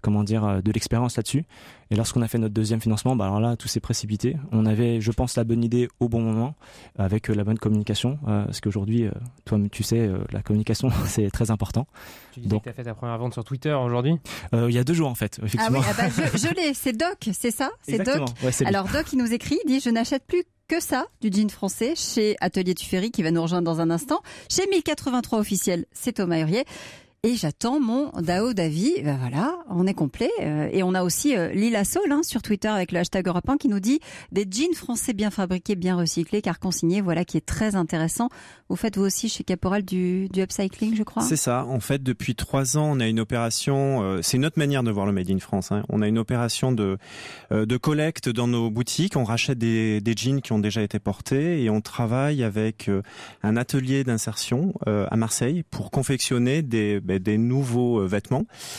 [SPEAKER 9] de l'expérience là-dessus. Et lorsqu'on a fait notre deuxième financement, alors là, tout s'est précipité. On avait, je pense, la bonne idée au bon moment, avec la bonne communication. Parce qu'aujourd'hui, toi, tu sais, la communication, c'est très important.
[SPEAKER 5] Tu disais que tu as fait ta première vente sur Twitter aujourd'hui ?
[SPEAKER 9] Il y a 2 jours, en fait, effectivement.
[SPEAKER 3] Ah oui, je l'ai, c'est Doc, c'est ça ? C'est
[SPEAKER 9] exactement.
[SPEAKER 3] Doc.
[SPEAKER 9] Ouais, c'est
[SPEAKER 3] Alors Doc, il nous écrit, il dit « Je n'achète plus que ça, du jean français, chez Atelier Tuffery, qui va nous rejoindre dans un instant. Chez 1083 officiel, c'est Thomas Hurier. Et j'attends mon Dao Davi. Ben voilà, on est complet. Et on a aussi Lila Saul sur Twitter avec le hashtag Europe 1 qui nous dit des jeans français bien fabriqués, bien recyclés, car consignés, voilà qui est très intéressant. Vous faites vous aussi chez Caporal du upcycling, je crois.
[SPEAKER 8] C'est ça. En fait, depuis 3 ans, on a une opération. C'est une autre manière de voir le Made in France. Hein. On a une opération de collecte dans nos boutiques. On rachète des jeans qui ont déjà été portés et on travaille avec un atelier d'insertion à Marseille pour confectionner des nouveaux vêtements.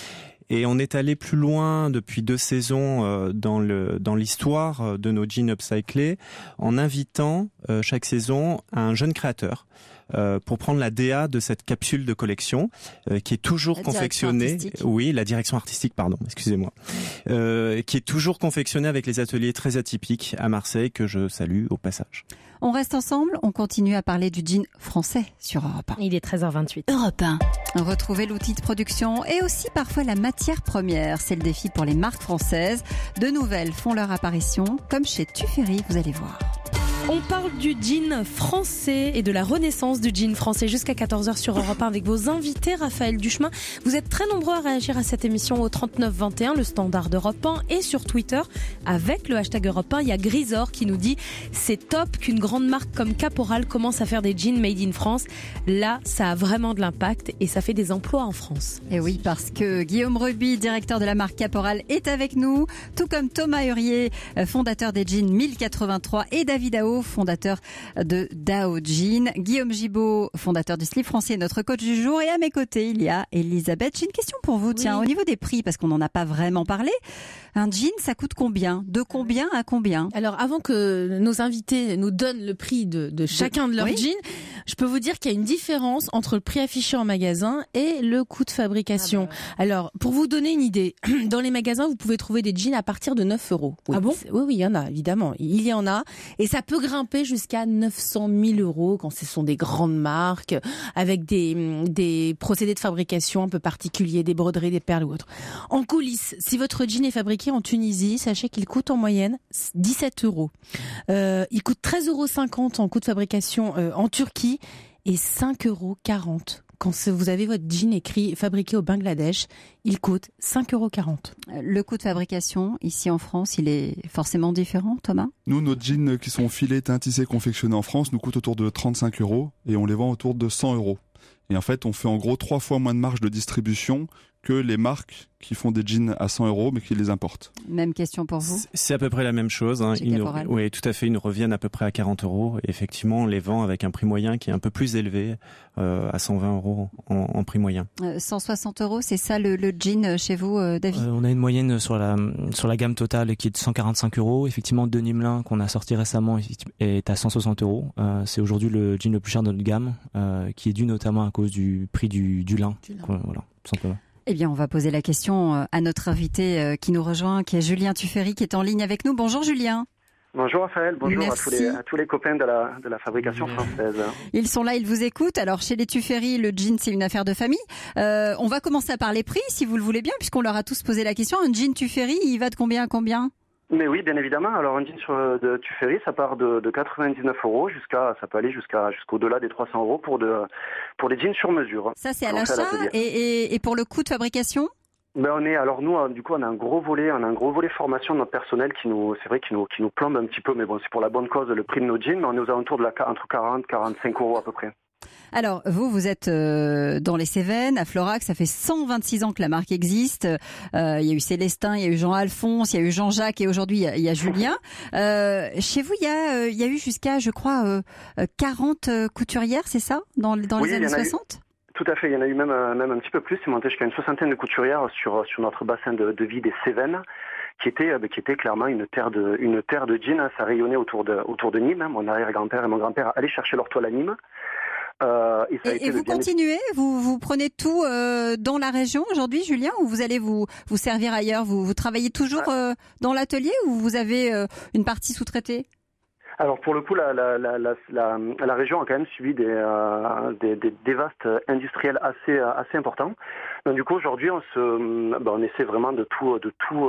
[SPEAKER 8] Et on est allé plus loin depuis 2 saisons dans l'histoire de nos jeans upcyclés en invitant chaque saison un jeune créateur pour prendre la DA de cette capsule de collection qui est toujours confectionnée. Oui, la direction artistique, pardon, excusez-moi. Qui est toujours confectionnée avec les ateliers très atypiques à Marseille que je salue au passage.
[SPEAKER 3] On reste ensemble, on continue à parler du jean français sur Europe 1.
[SPEAKER 7] Il est 13h28.
[SPEAKER 3] Europe 1. Retrouver l'outil de production et aussi parfois la matière première. C'est le défi pour les marques françaises. De nouvelles font leur apparition, comme chez Tuffery, vous allez voir.
[SPEAKER 7] On parle du jean français et de la renaissance du jean français jusqu'à 14h sur Europe 1 avec vos invités. Raphaël Duchemin, vous êtes très nombreux à réagir à cette émission au 3921, le standard d'Europe 1, et sur Twitter avec le hashtag Europe 1. Il y a Grisor qui nous dit « C'est top qu'une grande marque comme Caporal commence à faire des jeans made in France. Là, ça a vraiment de l'impact et ça fait des emplois en France. »
[SPEAKER 3] Et oui, parce que Guillaume Reby, directeur de la marque Caporal, est avec nous, tout comme Thomas Hurier, fondateur des jeans 1083, et David Ao, fondateur de Dao Jean. Guillaume Gibaud, fondateur du slip français, notre coach du jour. Et à mes côtés, il y a Elisabeth. J'ai une question pour vous. Tiens, au niveau des prix, parce qu'on n'en a pas vraiment parlé, un jean, ça coûte combien ? De combien à combien ?
[SPEAKER 4] Alors, avant que nos invités nous donnent le prix de chacun de leurs jeans, je peux vous dire qu'il y a une différence entre le prix affiché en magasin et le coût de fabrication. Alors, pour vous donner une idée, dans les magasins, vous pouvez trouver des jeans à partir de 9 €. Oui.
[SPEAKER 3] Ah bon ?
[SPEAKER 4] Oui, il y en a, évidemment. Il y en a. Et ça peut grimper jusqu'à 900 000 € quand ce sont des grandes marques, avec des procédés de fabrication un peu particuliers, des broderies, des perles ou autres. En coulisses, si votre jean est fabriqué en Tunisie, sachez qu'il coûte en moyenne 17 €. Il coûte 13,50 € en coût de fabrication en Turquie et 5,40 € quand vous avez votre jean écrit fabriqué au Bangladesh, il coûte 5,40 €.
[SPEAKER 3] Le coût de fabrication ici en France, il est forcément différent, Thomas ?
[SPEAKER 6] Nous, nos jeans qui sont filés, teints, tissés, confectionnés en France nous coûtent autour de 35 € et on les vend autour de 100 €. Et en fait, on fait en gros 3 fois moins de marge de distribution que les marques qui font des jeans à 100 € mais qui les importent.
[SPEAKER 3] Même question pour vous ?
[SPEAKER 8] C'est à peu près la même chose. Hein. Oui, tout à fait. Ils nous reviennent à peu près à 40 €. Et effectivement, on les vend avec un prix moyen qui est un peu plus élevé, à 120 € en prix moyen.
[SPEAKER 3] 160 €, c'est ça le jean chez vous, David ?
[SPEAKER 9] On a une moyenne sur la gamme totale qui est de 145 €. Effectivement, Denim Lin qu'on a sorti récemment est à 160 €. C'est aujourd'hui le jean le plus cher de notre gamme, qui est dû notamment à cause du prix du lin. Voilà, tout simplement.
[SPEAKER 3] Eh bien, on va poser la question à notre invité qui nous rejoint, qui est Julien Tuffery, qui est en ligne avec nous. Bonjour Julien.
[SPEAKER 10] Bonjour Raphaël, bonjour à tous les copains de la fabrication française.
[SPEAKER 3] Ils sont là, ils vous écoutent. Alors chez les Tuffery, le jean c'est une affaire de famille. On va commencer par les prix, si vous le voulez bien, puisqu'on leur a tous posé la question. Un jean Tuffery, il va de combien à combien ?
[SPEAKER 10] Mais oui, bien évidemment. Alors un jean de Tuffery, ça part de 99 € ça peut aller jusqu'au-delà des 300 € pour des jeans sur mesure.
[SPEAKER 3] Ça c'est à l'achat et pour le coût de fabrication ?
[SPEAKER 10] Ben on a un gros volet formation de notre personnel qui nous plombe un petit peu, mais bon c'est pour la bonne cause le prix de nos jeans, mais on est aux alentours entre 40 et 45 € à peu près.
[SPEAKER 3] Alors, vous êtes dans les Cévennes, à Florac, ça fait 126 ans que la marque existe. Il y a eu Célestin, il y a eu Jean-Alphonse, il y a eu Jean-Jacques et aujourd'hui il y a Julien. Chez vous, il y a eu jusqu'à, je crois, 40 couturières, c'est ça, dans les années 60 ?
[SPEAKER 10] Tout à fait, il y en a eu même un petit peu plus, c'est monté jusqu'à une soixantaine de couturières sur notre bassin de vie des Cévennes, qui était clairement une terre de jeans. Ça rayonnait autour de Nîmes. Mon arrière-grand-père et mon grand-père allaient chercher leur toile à Nîmes.
[SPEAKER 3] Et vous continuez, vous prenez tout dans la région aujourd'hui, Julien, ou vous allez vous servir ailleurs ? Vous travaillez toujours dans l'atelier ou vous avez une partie sous-traitée ?
[SPEAKER 10] Alors pour le coup, la région a quand même subi des dévastes industriels assez importants. Donc du coup aujourd'hui, on essaie vraiment de tout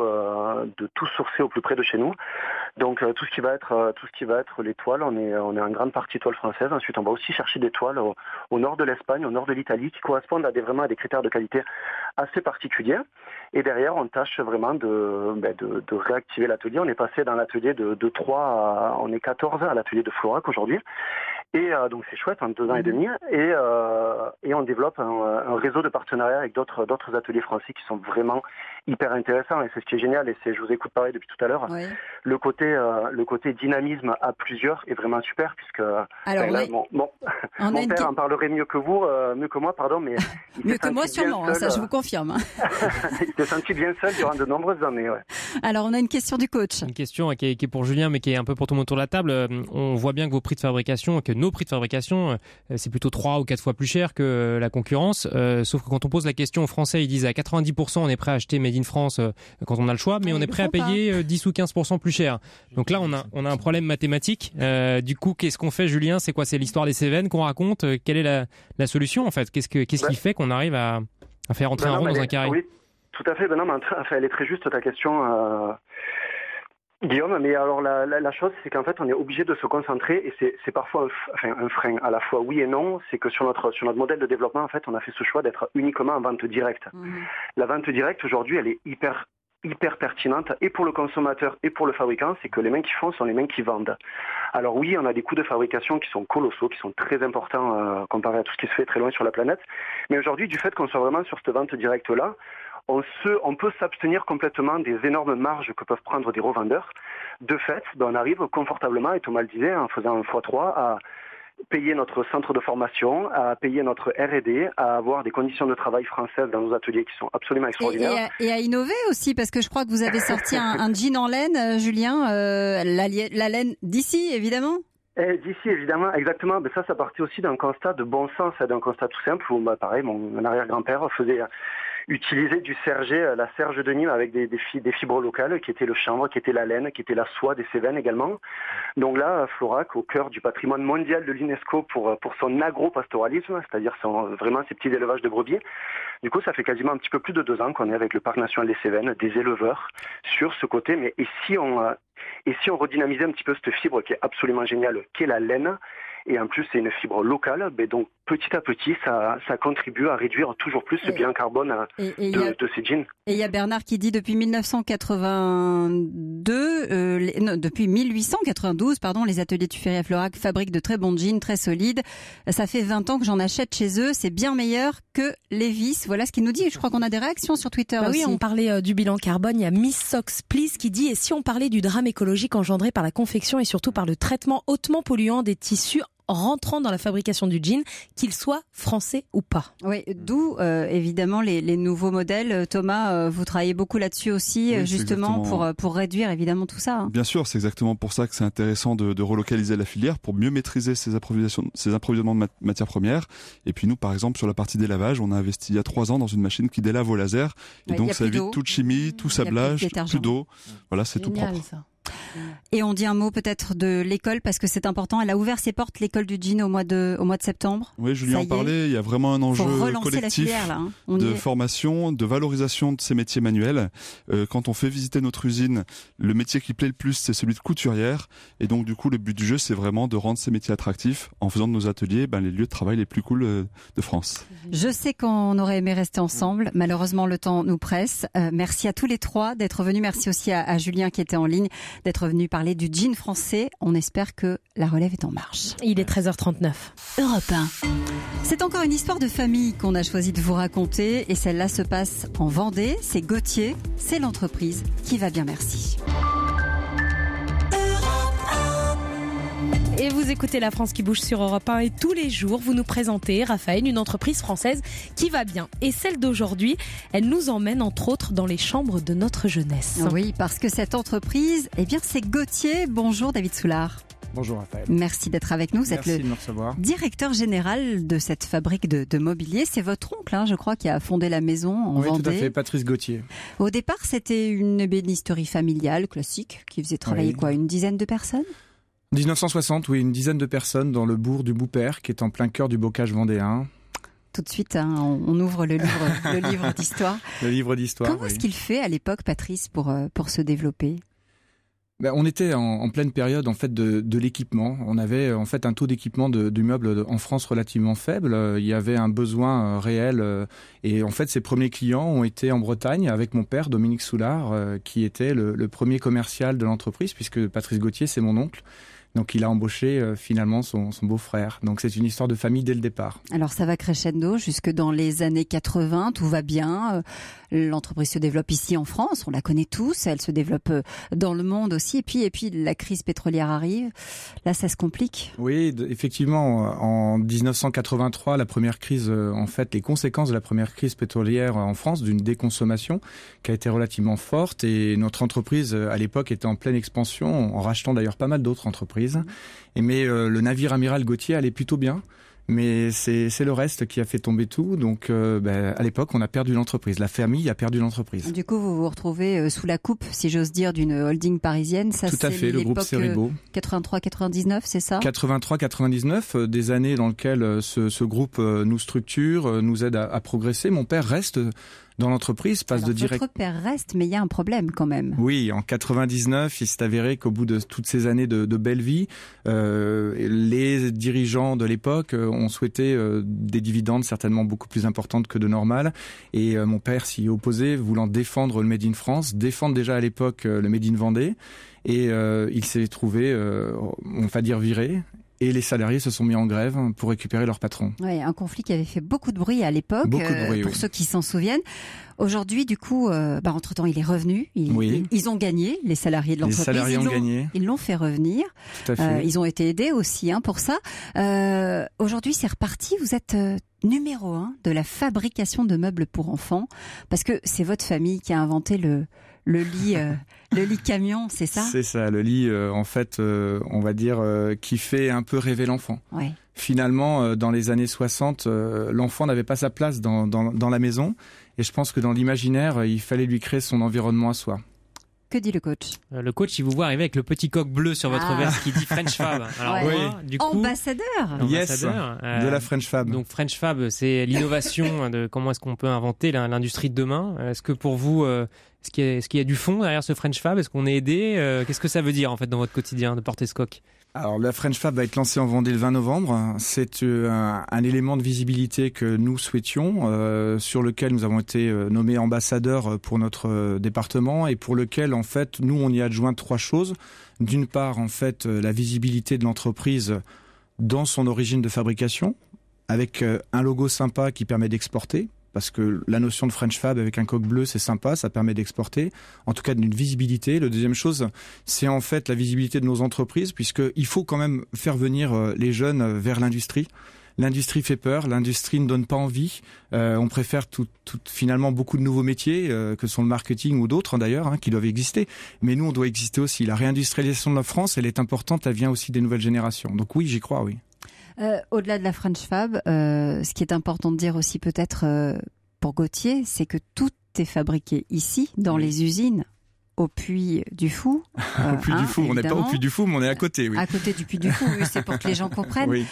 [SPEAKER 10] sourcer au plus près de chez nous. Donc tout ce qui va être les toiles, on est en grande partie toile française. Ensuite, on va aussi chercher des toiles au nord de l'Espagne, au nord de l'Italie, qui correspondent à des critères de qualité assez particuliers. Et derrière, on tâche vraiment de réactiver l'atelier. On est passé dans l'atelier de 3 on est 14 à l'atelier de Florac aujourd'hui. Et donc c'est chouette, en 2 ans et demi. Et on développe un réseau de partenariats avec d'autres ateliers français qui sont vraiment hyper intéressants. Et c'est ce qui est génial. Et je vous écoute parler depuis tout à l'heure. Oui. Le côté dynamisme à plusieurs est vraiment super puisque mon père en parlerait mieux que moi, pardon, mais
[SPEAKER 3] mieux que moi sûrement. Ça, je vous confirme.
[SPEAKER 10] Il s'est senti bien seul durant de nombreuses années. Ouais.
[SPEAKER 3] Alors on a une question du coach.
[SPEAKER 5] Une question qui est pour Julien, mais qui est un peu pour tout le monde autour de la table. On voit bien que nos prix de fabrication, c'est plutôt 3 ou 4 fois plus cher que la concurrence. Sauf que quand on pose la question aux Français, ils disent à 90% on est prêt à acheter Made in France quand on a le choix, mais on est prêt à payer 10 ou 15% plus cher. Donc là, on a un problème mathématique. Du coup, qu'est-ce qu'on fait, Julien ? C'est quoi ? C'est l'histoire des Cévennes qu'on raconte ? Quelle est la solution en fait ? Qu'est-ce qui fait qu'on arrive à faire entrer un rond dans un carré ?
[SPEAKER 10] Oui, tout à fait. Elle est très juste ta question. Guillaume, mais alors la chose, c'est qu'en fait, on est obligé de se concentrer et c'est parfois un frein à la fois oui et non. C'est que sur notre modèle de développement, en fait, on a fait ce choix d'être uniquement en vente directe. La vente directe aujourd'hui, elle est hyper pertinente et pour le consommateur et pour le fabricant. C'est que les mains qui font sont les mains qui vendent. Alors oui, on a des coûts de fabrication qui sont colossaux, qui sont très importants comparé à tout ce qui se fait très loin sur la planète. Mais aujourd'hui, du fait qu'on soit vraiment sur cette vente directe-là, on peut s'abstenir complètement des énormes marges que peuvent prendre des revendeurs. De fait, on arrive confortablement, et Thomas le disait, en faisant un x3, à payer notre centre de formation, à payer notre R&D, à avoir des conditions de travail françaises dans nos ateliers qui sont absolument extraordinaires.
[SPEAKER 3] Et à innover aussi, parce que je crois que vous avez sorti un jean en laine, Julien, la laine d'ici, évidemment.
[SPEAKER 10] D'ici, évidemment, exactement. Mais ça partait aussi d'un constat de bon sens, d'un constat tout simple où, pareil, mon arrière-grand-père faisait utiliser la serge de Nîmes avec des fibres locales, qui étaient le chanvre, qui était la laine, qui était la soie des Cévennes également. Donc là, Florac, au cœur du patrimoine mondial de l'UNESCO pour son agro-pastoralisme, c'est-à-dire vraiment ces petits élevages de brebis. Du coup, ça fait quasiment un petit peu plus de 2 ans qu'on est avec le Parc national des Cévennes, des éleveurs, sur ce côté. Mais et si on redynamisait un petit peu cette fibre qui est absolument géniale, qui est la laine, Et en plus, c'est une fibre locale. Donc, petit à petit, ça contribue à réduire toujours plus le bilan carbone de ces jeans.
[SPEAKER 3] Et il y a Bernard qui dit depuis 1892, les ateliers Tuffery à Florac fabriquent de très bons jeans, très solides. Ça fait 20 ans que j'en achète chez eux. C'est bien meilleur que Levi's. Voilà ce qu'il nous dit. Et je crois qu'on a des réactions sur Twitter aussi.
[SPEAKER 7] Oui, on parlait du bilan carbone. Il y a Miss Socks Please qui dit « Et si on parlait du drame écologique engendré par la confection et surtout par le traitement hautement polluant des tissus rentrant dans la fabrication du jean, qu'il soit français ou pas ».
[SPEAKER 3] Oui, d'où évidemment les nouveaux modèles. Thomas, vous travaillez beaucoup là-dessus aussi, oui, justement pour réduire évidemment tout ça. Hein.
[SPEAKER 6] Bien sûr, c'est exactement pour ça que c'est intéressant de relocaliser la filière, pour mieux maîtriser ses approvisionnements de matières premières. Et puis nous, par exemple, sur la partie délavage, on a investi il y a 3 ans dans une machine qui délave au laser. Et donc ça évite toute chimie, tout sablage, plus d'eau. Voilà, c'est tout propre.
[SPEAKER 7] Ça.
[SPEAKER 3] Et on dit un mot peut-être de l'école parce que c'est important. Elle a ouvert ses portes, l'école du jean, au mois de septembre.
[SPEAKER 6] Oui, Julien en parlait. Il y a vraiment un enjeu collectif de formation, de valorisation de ces métiers manuels. Quand on fait visiter notre usine, le métier qui plaît le plus, c'est celui de couturière. Et donc, du coup, le but du jeu, c'est vraiment de rendre ces métiers attractifs en faisant de nos ateliers les lieux de travail les plus cool de France.
[SPEAKER 3] Je sais qu'on aurait aimé rester ensemble. Malheureusement, le temps nous presse. Merci à tous les 3 d'être venus. Merci aussi à Julien qui était en ligne d'être venu parler du jean français. On espère que la relève est en marche.
[SPEAKER 7] Il est 13h39.
[SPEAKER 2] Europe 1.
[SPEAKER 3] C'est encore une histoire de famille qu'on a choisi de vous raconter et celle-là se passe en Vendée. C'est Gauthier, c'est l'entreprise qui va bien, merci.
[SPEAKER 7] Et vous écoutez La France qui bouge sur Europe 1 et tous les jours, vous nous présentez, Raphaël, une entreprise française qui va bien. Et celle d'aujourd'hui, elle nous emmène entre autres dans les chambres de notre jeunesse.
[SPEAKER 3] Oui, parce que cette entreprise, c'est Gauthier. Bonjour David Soulard.
[SPEAKER 11] Bonjour Raphaël.
[SPEAKER 3] Merci d'être avec nous. Vous êtes le directeur général de cette fabrique de mobilier. C'est votre oncle, je crois, qui a fondé la maison en Vendée.
[SPEAKER 11] Oui, tout à fait, Patrice Gauthier.
[SPEAKER 3] Au départ, c'était une ébénisterie familiale classique qui faisait travailler une dizaine de personnes ?
[SPEAKER 11] 1960, oui, une dizaine de personnes dans le bourg du Boupère, qui est en plein cœur du bocage vendéen.
[SPEAKER 3] Tout de suite, on ouvre le livre d'histoire.
[SPEAKER 11] Le livre d'histoire,
[SPEAKER 3] Comment est-ce qu'il fait à l'époque, Patrice, pour se développer ?
[SPEAKER 11] On était en pleine période en fait de l'équipement. On avait en fait un taux d'équipement du meuble en France relativement faible. Il y avait un besoin réel et en fait ces premiers clients ont été en Bretagne avec mon père Dominique Soulard qui était le premier commercial de l'entreprise puisque Patrice Gauthier c'est mon oncle. Donc il a embauché finalement son beau-frère. Donc c'est une histoire de famille dès le départ.
[SPEAKER 3] Alors ça va crescendo jusque dans les années 80, tout va bien. L'entreprise se développe ici en France, on la connaît tous, elle se développe dans le monde aussi. Et puis la crise pétrolière arrive, là ça se complique.
[SPEAKER 11] Oui, effectivement, en 1983, la première crise, en fait, les conséquences de la première crise pétrolière en France, d'une déconsommation qui a été relativement forte. Et notre entreprise, à l'époque, était en pleine expansion, en rachetant d'ailleurs pas mal d'autres entreprises. Mais le navire amiral Gauthier allait plutôt bien. Mais c'est le reste qui a fait tomber tout. Donc, à l'époque, on a perdu l'entreprise. La famille a perdu l'entreprise.
[SPEAKER 3] Du coup, vous vous retrouvez sous la coupe, si j'ose dire, d'une holding parisienne. Ça,
[SPEAKER 11] tout à fait, le groupe Ceribo.
[SPEAKER 3] 83-99, c'est ça ?
[SPEAKER 11] 83-99, des années dans lesquelles ce groupe nous structure, nous aide à progresser. Mon père reste dans l'entreprise, passe de direct.
[SPEAKER 3] Votre père reste, mais il y a un problème quand même.
[SPEAKER 11] Oui, en 99, il s'est avéré qu'au bout de toutes ces années de belle vie, les dirigeants de l'époque ont souhaité des dividendes certainement beaucoup plus importantes que de normal. Et mon père s'y est opposé, voulant défendre le Made in France, défendre déjà à l'époque le Made in Vendée. Et il s'est trouvé, on va dire, viré. Et les salariés se sont mis en grève pour récupérer leur patron.
[SPEAKER 3] Oui, un conflit qui avait fait beaucoup de bruit à l'époque, pour ceux qui s'en souviennent. Aujourd'hui, du coup, entre-temps, il est revenu. Ils ont gagné, les salariés de l'entreprise.
[SPEAKER 11] Les salariés ont gagné.
[SPEAKER 3] Ils l'ont fait revenir.
[SPEAKER 11] Tout à fait.
[SPEAKER 3] Ils ont été aidés aussi pour ça. Aujourd'hui, c'est reparti. Vous êtes numéro 1 de la fabrication de meubles pour enfants, parce que c'est votre famille qui a inventé le lit camion, c'est ça ?
[SPEAKER 11] C'est ça, le lit, en fait, on va dire, qui fait un peu rêver l'enfant.
[SPEAKER 3] Ouais.
[SPEAKER 11] Finalement, dans les années 60, l'enfant n'avait pas sa place dans la maison. Et je pense que dans l'imaginaire, il fallait lui créer son environnement à soi.
[SPEAKER 3] Que dit le coach ?
[SPEAKER 5] Le coach, il vous voit arriver avec le petit coq bleu sur votre veste qui dit French Fab. Alors moi, du coup,
[SPEAKER 3] ambassadeur
[SPEAKER 11] de la French Fab.
[SPEAKER 5] Donc French Fab, c'est l'innovation de comment est-ce qu'on peut inventer l'industrie de demain. Est-ce que pour vous, Est-ce qu'il y a du fond derrière ce French Fab? Est-ce qu'on est aidé? Qu'est-ce que ça veut dire en fait dans votre quotidien de porter ce coq?
[SPEAKER 11] Alors la French Fab va être lancée en Vendée le 20 novembre. C'est un élément de visibilité que nous souhaitions, sur lequel nous avons été nommés ambassadeurs pour notre département et pour lequel en fait nous on y adjoint 3 choses. D'une part en fait la visibilité de l'entreprise dans son origine de fabrication, avec un logo sympa qui permet d'exporter. Parce que la notion de French Fab avec un coq bleu, c'est sympa, ça permet d'exporter, en tout cas d'une visibilité. La deuxième chose, c'est en fait la visibilité de nos entreprises, puisqu'il faut quand même faire venir les jeunes vers l'industrie. L'industrie fait peur, l'industrie ne donne pas envie. On préfère finalement beaucoup de nouveaux métiers, que sont le marketing ou d'autres d'ailleurs, qui doivent exister. Mais nous, on doit exister aussi. La réindustrialisation de la France, elle est importante, elle vient aussi des nouvelles générations. Donc oui, j'y crois, oui.
[SPEAKER 3] Au-delà de la French Fab, ce qui est important de dire aussi peut-être pour Gauthier, c'est que tout est fabriqué ici, dans les usines, au Puy du Fou.
[SPEAKER 11] Au Puy du Fou, on n'est pas au Puy du Fou, mais on est à côté, oui.
[SPEAKER 3] À côté du Puy du Fou, oui, c'est pour que les gens comprennent. Oui.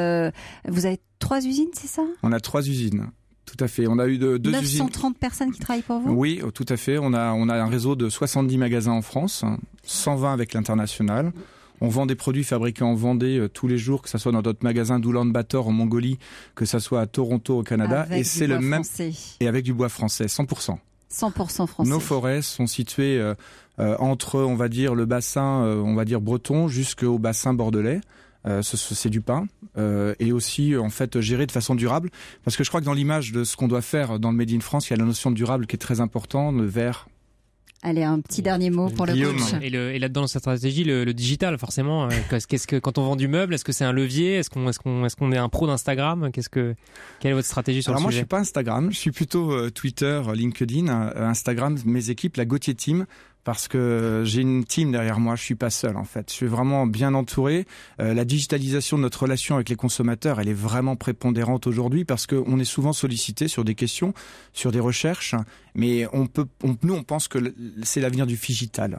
[SPEAKER 3] Vous avez 3 usines, c'est ça?
[SPEAKER 11] On a 3 usines. Tout à fait. On a eu 2 usines.
[SPEAKER 3] 930 personnes qui travaillent pour vous?
[SPEAKER 11] Oui, tout à fait. On a un réseau de 70 magasins en France, 120 avec l'international. On vend des produits fabriqués en Vendée tous les jours, que ce soit dans notre magasin d'Oulan-Bator en Mongolie, que ce soit à Toronto au Canada.
[SPEAKER 3] Avec
[SPEAKER 11] et c'est le même
[SPEAKER 3] français.
[SPEAKER 11] Et avec du bois français, 100%.
[SPEAKER 3] 100% français.
[SPEAKER 11] Nos forêts sont situées entre, on va dire, le bassin, breton, jusqu'au bassin bordelais. C'est du pin et aussi en fait géré de façon durable, parce que je crois que dans l'image de ce qu'on doit faire dans le Made in France, il y a la notion de durable qui est très importante, le vert.
[SPEAKER 3] Allez, un petit dernier mot pour le coach.
[SPEAKER 5] Et là-dedans, dans cette stratégie, le digital, forcément. Qu'est-ce que quand on vend du meuble, est-ce que c'est un levier? Est-ce qu'on est un pro d'Instagram? Quelle est votre stratégie sur le sujet?
[SPEAKER 11] Alors moi, je suis pas Instagram. Je suis plutôt Twitter, LinkedIn, Instagram. Mes équipes, la Gauthier Team. Parce que j'ai une team derrière moi, je suis pas seul en fait. Je suis vraiment bien entouré. La digitalisation de notre relation avec les consommateurs, elle est vraiment prépondérante aujourd'hui parce qu'on est souvent sollicité sur des questions, sur des recherches, mais nous on pense que c'est l'avenir du figital.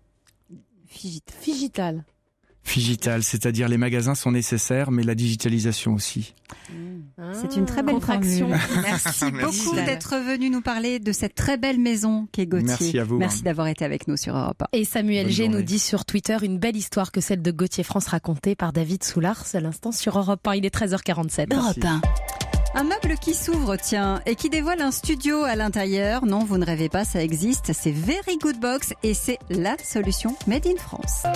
[SPEAKER 4] Figital.
[SPEAKER 11] Figital, c'est-à-dire les magasins sont nécessaires, mais la digitalisation aussi.
[SPEAKER 3] C'est une très belle formule. Merci beaucoup d'être venu nous parler de cette très belle maison qu'est Gauthier.
[SPEAKER 11] Merci à vous.
[SPEAKER 3] Merci d'avoir été avec nous sur Europe 1.
[SPEAKER 7] Et Samuel G nous dit sur Twitter une belle histoire que celle de Gauthier France racontée par David Soulars à l'instant sur Europe 1. Il est 13h47.
[SPEAKER 3] Europe 1. Un meuble qui s'ouvre, tiens, et qui dévoile un studio à l'intérieur. Non, vous ne rêvez pas, ça existe. C'est Very Good Box et c'est la solution Made in France.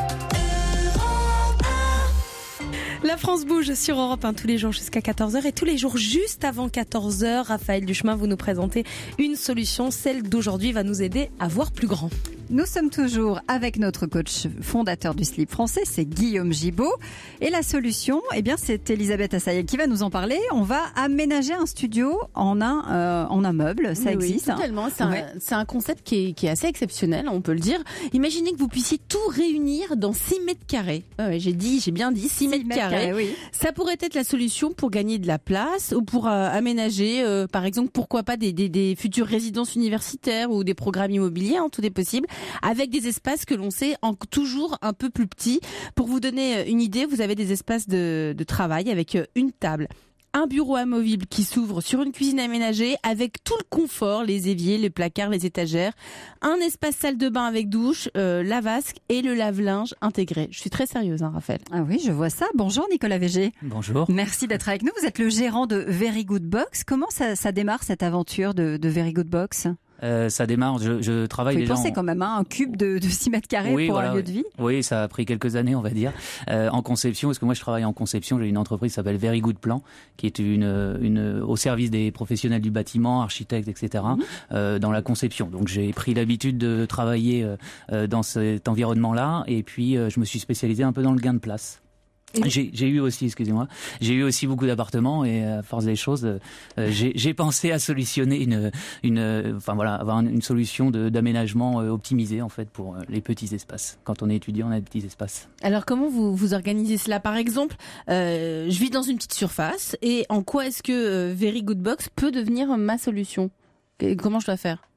[SPEAKER 7] La France bouge sur Europe 1 tous les jours jusqu'à 14h et tous les jours juste avant 14h, Raphaël Duchemin, vous nous présentez une solution. Celle d'aujourd'hui va nous aider à voir plus grand.
[SPEAKER 3] Nous sommes toujours avec notre coach fondateur du slip français, c'est Guillaume Gibaud. Et la solution, eh bien, c'est Elisabeth Assayel qui va nous en parler. On va aménager un studio en un meuble. Ça existe.
[SPEAKER 4] Oui, totalement. C'est un concept qui est assez exceptionnel, on peut le dire. Imaginez que vous puissiez tout réunir dans 6 mètres carrés. Ouais, j'ai bien dit 6 mètres carrés.
[SPEAKER 3] Oui.
[SPEAKER 4] Ça pourrait être la solution pour gagner de la place ou pour aménager, par exemple, pourquoi pas des futures résidences universitaires ou des programmes immobiliers, tout est possible, avec des espaces que l'on sait toujours un peu plus petits. Pour vous donner une idée, vous avez des espaces de travail avec une table, un bureau amovible qui s'ouvre sur une cuisine aménagée avec tout le confort, les éviers, les placards, les étagères, un espace salle de bain avec douche, la vasque et le lave-linge intégré. Je suis très sérieuse, Raphaël.
[SPEAKER 3] Ah oui, je vois ça. Bonjour Nicolas Végé.
[SPEAKER 12] Bonjour.
[SPEAKER 3] Merci d'être avec nous. Vous êtes le gérant de Very Good Box. Comment ça démarre cette aventure de Very Good Box ?
[SPEAKER 12] Ça démarre, je travaille déjà...
[SPEAKER 3] Vous pensez quand même un cube de 6 mètres carrés pour un lieu de vie ?
[SPEAKER 12] Oui, ça a pris quelques années, on va dire. En conception, parce que moi je travaille en conception, j'ai une entreprise qui s'appelle Very Good Plan, qui est au service des professionnels du bâtiment, architectes, etc., dans la conception. Donc j'ai pris l'habitude de travailler dans cet environnement-là, et puis je me suis spécialisé un peu dans le gain de place. J'ai eu aussi beaucoup d'appartements et à force des choses, j'ai pensé à solutionner avoir une solution d'aménagement optimisé en fait pour les petits espaces. Quand on est étudiant, on a des petits espaces.
[SPEAKER 4] Alors comment vous organisez cela ? Par exemple, je vis dans une petite surface et en quoi est-ce que Very Good Box peut devenir ma solution ? Comment je dois faire ?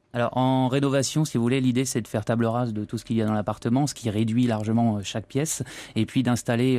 [SPEAKER 12] Alors en rénovation, si vous voulez, l'idée c'est de faire table rase de tout ce qu'il y a dans l'appartement, ce qui réduit largement chaque pièce, et puis d'installer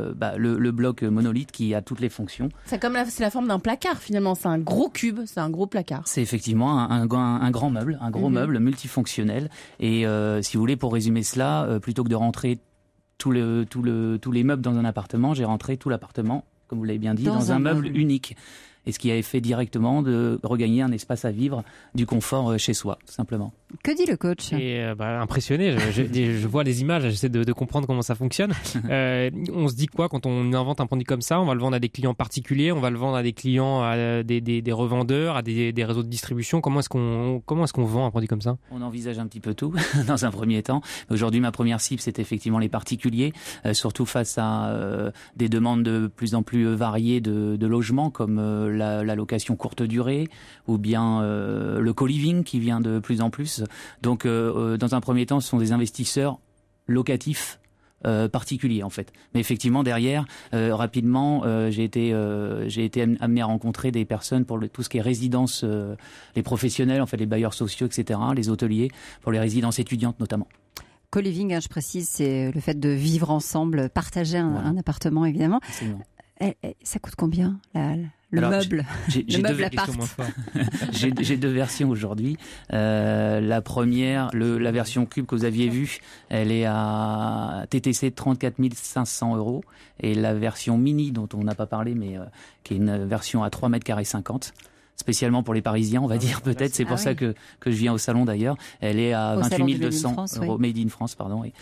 [SPEAKER 12] le bloc monolithe qui a toutes les fonctions.
[SPEAKER 4] C'est la forme d'un placard finalement, c'est un gros cube, c'est un gros placard.
[SPEAKER 12] C'est effectivement un grand meuble, meuble multifonctionnel. Et si vous voulez, pour résumer cela, plutôt que de rentrer tous les meubles dans un appartement, j'ai rentré tout l'appartement, comme vous l'avez bien dit, dans un meuble unique. Et ce qui avait fait directement de regagner un espace à vivre, du confort chez soi, tout simplement.
[SPEAKER 3] Que dit le coach ?
[SPEAKER 5] Impressionné, je vois les images, j'essaie de comprendre comment ça fonctionne. On se dit quoi quand on invente un produit comme ça ? On va le vendre à des clients particuliers, on va le vendre à des clients, à des revendeurs, à des réseaux de distribution. Comment est-ce qu'on vend un produit comme ça ?
[SPEAKER 12] On envisage un petit peu tout dans un premier temps. Aujourd'hui, ma première cible, c'est effectivement les particuliers, surtout face à des demandes de plus en plus variées de logements, comme la location courte durée ou bien le co-living qui vient de plus en plus. Donc dans un premier temps, ce sont des investisseurs locatifs particuliers en fait. Mais effectivement derrière, rapidement, j'ai été amené à rencontrer des personnes pour tout ce qui est résidence, les professionnels, en fait les bailleurs sociaux, etc., les hôteliers, pour les résidences étudiantes notamment.
[SPEAKER 3] Co-living, je précise, c'est le fait de vivre ensemble, partager un appartement évidemment.
[SPEAKER 12] Absolument.
[SPEAKER 3] Ça coûte combien le meuble appart.
[SPEAKER 12] J'ai deux versions aujourd'hui. La première, la version cube que vous aviez vue, elle est à TTC 34 500 €. Et la version mini, dont on n'a pas parlé, mais qui est une version à 3 mètres carrés 50. Spécialement pour les Parisiens, on va dire peut-être. C'est pour ça que je viens au salon d'ailleurs. Elle est à 28 200 €. Made in France, pardon. Oui.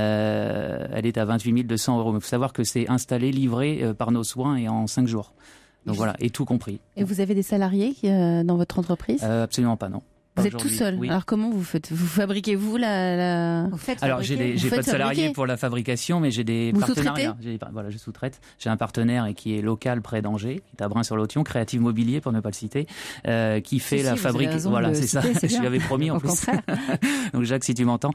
[SPEAKER 12] Elle est à 28 200 €. Mais il faut savoir que c'est installé, livré par nos soins et en 5 jours. Donc voilà, et tout compris.
[SPEAKER 4] Et vous avez des salariés dans votre entreprise ?
[SPEAKER 12] Absolument pas, non.
[SPEAKER 4] Vous êtes tout seul. Oui. Alors comment vous faites ? Vous fabriquez vous la...
[SPEAKER 12] Vous faites Alors j'ai pas de salariés pour la fabrication, mais j'ai des partenariats. Je sous-traite. J'ai un partenaire qui est local près d'Angers, qui est à Brain-sur-l'Authion, Créative Mobilier pour ne pas le citer, qui fait la fabrique. Voilà, c'est ça. Je lui avais promis en plus. Donc Jacques, si tu m'entends,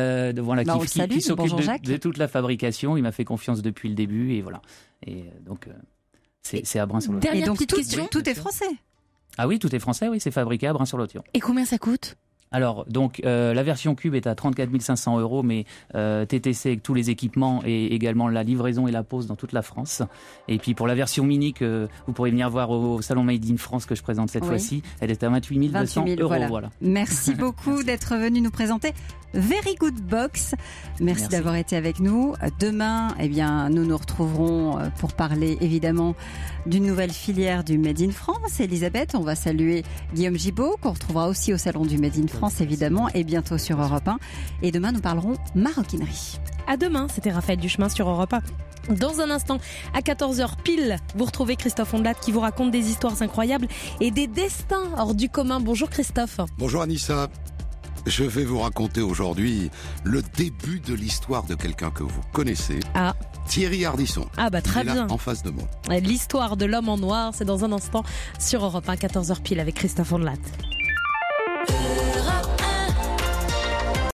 [SPEAKER 12] qui s'occupe de toute la fabrication. Il m'a fait confiance depuis le début et voilà. Et donc c'est à Brain-sur-l'Authion.
[SPEAKER 3] Et donc tout est français.
[SPEAKER 12] Ah oui, tout est français, oui, c'est fabriqué à Brain-sur-l'Authion.
[SPEAKER 4] Et combien ça coûte ?
[SPEAKER 12] Alors, donc, la version cube est à 34 500 €, mais TTC avec tous les équipements et également la livraison et la pose dans toute la France. Et puis pour la version mini que vous pourrez venir voir au salon Made in France que je présente cette fois-ci, elle est à 28 200 €. Voilà.
[SPEAKER 3] Merci beaucoup d'être venu nous présenter Very Good Box. Merci d'avoir été avec nous. Demain, nous nous retrouverons pour parler évidemment d'une nouvelle filière du Made in France. Elisabeth, on va saluer Guillaume Gibaud, qu'on retrouvera aussi au salon du Made in France évidemment, et bientôt sur Europe 1. Et demain, nous parlerons maroquinerie.
[SPEAKER 7] À demain, c'était Raphaël Duchemin sur Europe 1. Dans un instant, à 14h pile, vous retrouvez Christophe Ondelat qui vous raconte des histoires incroyables et des destins hors du commun. Bonjour Christophe.
[SPEAKER 13] Bonjour Anissa. Je vais vous raconter aujourd'hui le début de l'histoire de quelqu'un que vous connaissez. Thierry Ardisson.
[SPEAKER 7] Très bien.
[SPEAKER 13] En face de moi.
[SPEAKER 7] L'histoire de l'homme en noir, c'est dans un instant sur Europe 1, 14h pile avec Christophe Ondelat.